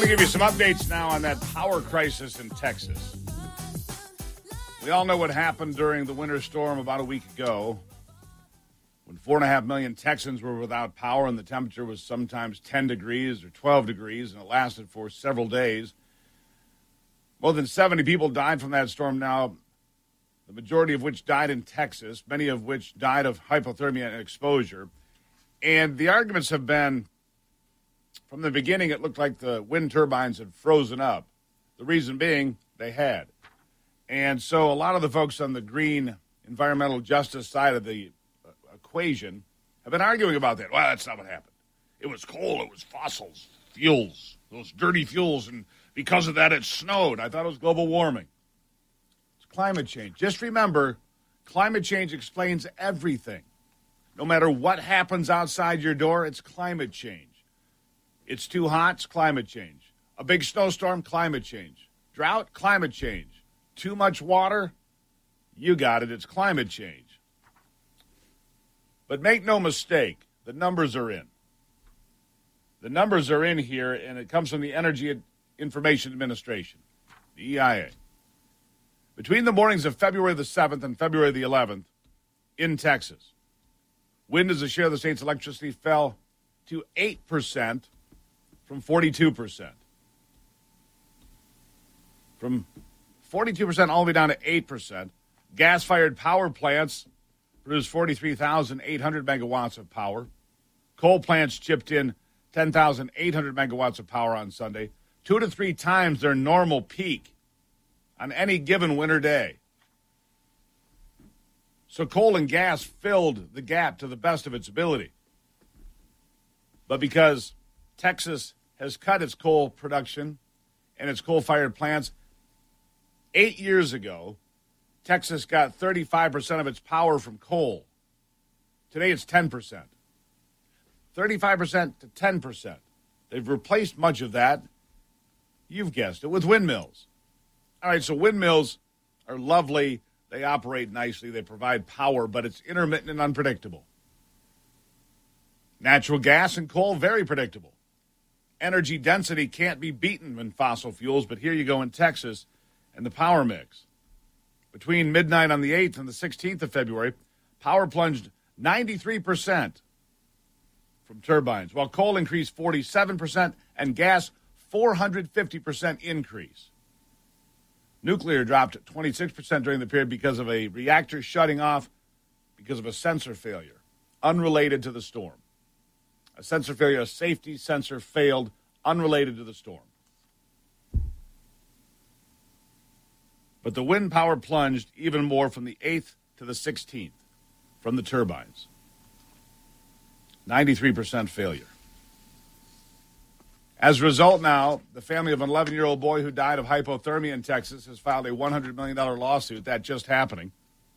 give you some updates now on that power crisis in Texas. We all know what happened during the winter storm about a week ago when 4.5 million Texans were without power and the temperature was sometimes 10 degrees or 12 degrees, and it lasted for several days. More than 70 people died from that storm now, the majority of which died in Texas, many of which died of hypothermia and exposure. And the arguments have been, from the beginning, it looked like the wind turbines had frozen up. The reason being, they had. And so a lot of the folks on the green environmental justice side of the equation have been arguing about that. Well, that's not what happened. It was coal, it was fossils, fuels, those dirty fuels, and because of that it snowed. I thought it was global warming. It's climate change. Just remember, climate change explains everything. No matter what happens outside your door, it's climate change. It's too hot, it's climate change. A big snowstorm, climate change. Drought, climate change. Too much water, you got it, it's climate change. But make no mistake, the numbers are in. The numbers are in here, and it comes from the Energy Information Administration, the EIA. Between the mornings of February the 7th and February the 11th in Texas, wind as a share of the state's electricity fell to 8% from 42%. From 42% all the way down to 8%. Gas-fired power plants produced 43,800 megawatts of power. Coal plants chipped in 10,800 megawatts of power on Sunday, 2 to 3 times their normal peak on any given winter day. So coal and gas filled the gap to the best of its ability. But because Texas has cut its coal production and its coal-fired plants, 8 years ago, Texas got 35% of its power from coal. Today it's 10%. 35% to 10%. They've replaced much of that, you've guessed it, with windmills. All right, so windmills are lovely. They operate nicely. They provide power, but it's intermittent and unpredictable. Natural gas and coal, very predictable. Energy density can't be beaten in fossil fuels, but here you go in Texas and the power mix. Between midnight on the 8th and the 16th of February, power plunged 93% from turbines, while coal increased 47% and gas 450% increase. Nuclear dropped 26% during the period because of a reactor shutting off because of a sensor failure, unrelated to the storm. A sensor failure, a safety sensor failed, unrelated to the storm. But the wind power plunged even more from the 8th to the 16th from the turbines. 93% failure. As a result now, the family of an 11-year-old boy who died of hypothermia in Texas has filed a $100 million lawsuit. That just happening.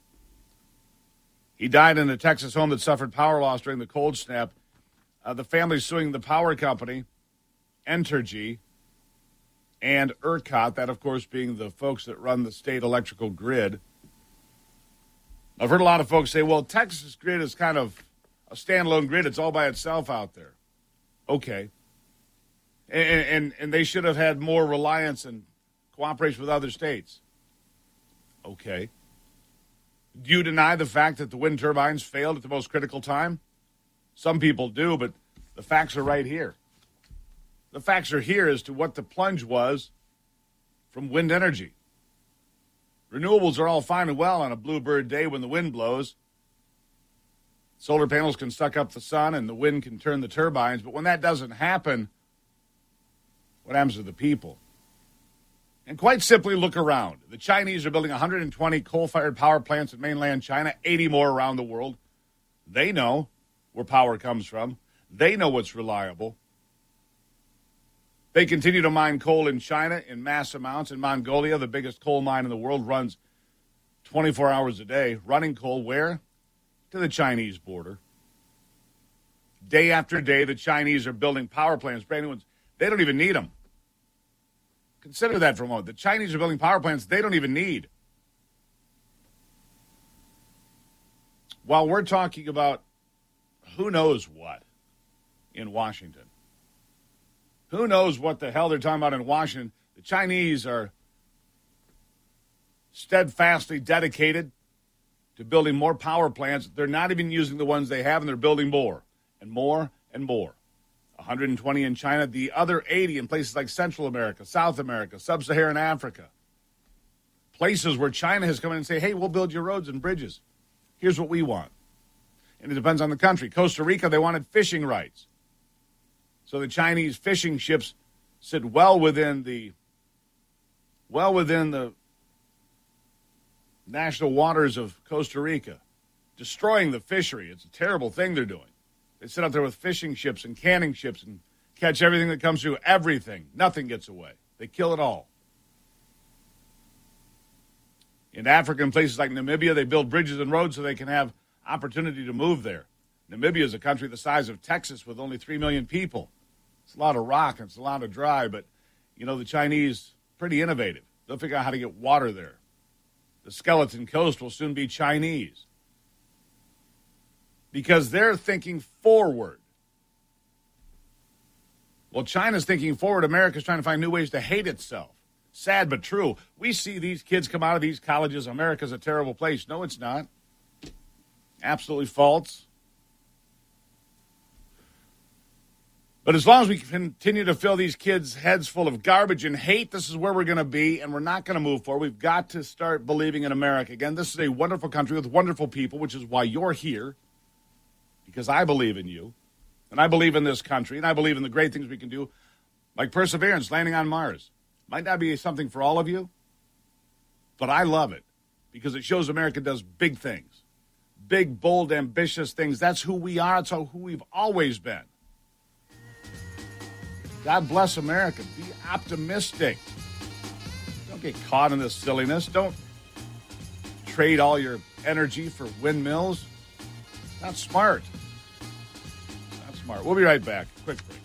He died in a Texas home that suffered power loss during the cold snap. The family suing the power company, Entergy, and ERCOT, that, of course, being the folks that run the state electrical grid. I've heard a lot of folks say, well, Texas grid is kind of a standalone grid. It's all by itself out there. Okay. And they should have had more reliance and cooperation with other states. Okay. Do you deny the fact that the wind turbines failed at the most critical time? Some people do, but the facts are right here. The facts are here as to what the plunge was from wind energy. Renewables are all fine and well on a bluebird day when the wind blows. Solar panels can suck up the sun and the wind can turn the turbines, but when that doesn't happen, what happens to the people? And quite simply, look around. The Chinese are building 120 coal-fired power plants in mainland China, 80 more around the world. They know where power comes from. They know what's reliable. They continue to mine coal in China in mass amounts. In Mongolia, the biggest coal mine in the world, runs 24 hours a day. Running coal where? To the Chinese border. Day after day, the Chinese are building power plants, brand new ones. They don't even need them. Consider that for a moment. The Chinese are building power plants they don't even need. While we're talking about who knows what in Washington, Who knows what the hell they're talking about in Washington? The Chinese are steadfastly dedicated to building more power plants. They're not even using the ones they have, and they're building more and more and more. 120 in China, the other 80 in places like Central America, South America, Sub-Saharan Africa. Places where China has come in and say, hey, we'll build your roads and bridges. Here's what we want. And it depends on the country. Costa Rica, they wanted fishing rights. So the Chinese fishing ships sit well within the national waters of Costa Rica, destroying the fishery. It's a terrible thing they're doing. They sit out there with fishing ships and canning ships and catch everything that comes through, everything. Nothing gets away. They kill it all. In Africa, in places like Namibia, they build bridges and roads so they can have opportunity to move there. Namibia is a country the size of Texas with only 3 million people. It's a lot of rock and it's a lot of dry, but, the Chinese, pretty innovative. They'll figure out how to get water there. The Skeleton Coast will soon be Chinese because they're thinking forward. Well, China's thinking forward. America's trying to find new ways to hate itself. Sad but true. We see these kids come out of these colleges. America's a terrible place. No, it's not. Absolutely false. But as long as we continue to fill these kids' heads full of garbage and hate, this is where we're going to be, and we're not going to move forward. We've got to start believing in America. Again, this is a wonderful country with wonderful people, which is why you're here, because I believe in you, and I believe in this country, and I believe in the great things we can do, like Perseverance, landing on Mars. Might not be something for all of you, but I love it because it shows America does big things, big, bold, ambitious things. That's who we are. It's who we've always been. God bless America. Be optimistic. Don't get caught in this silliness. Don't trade all your energy for windmills. Not smart. Not smart. We'll be right back. Quick break.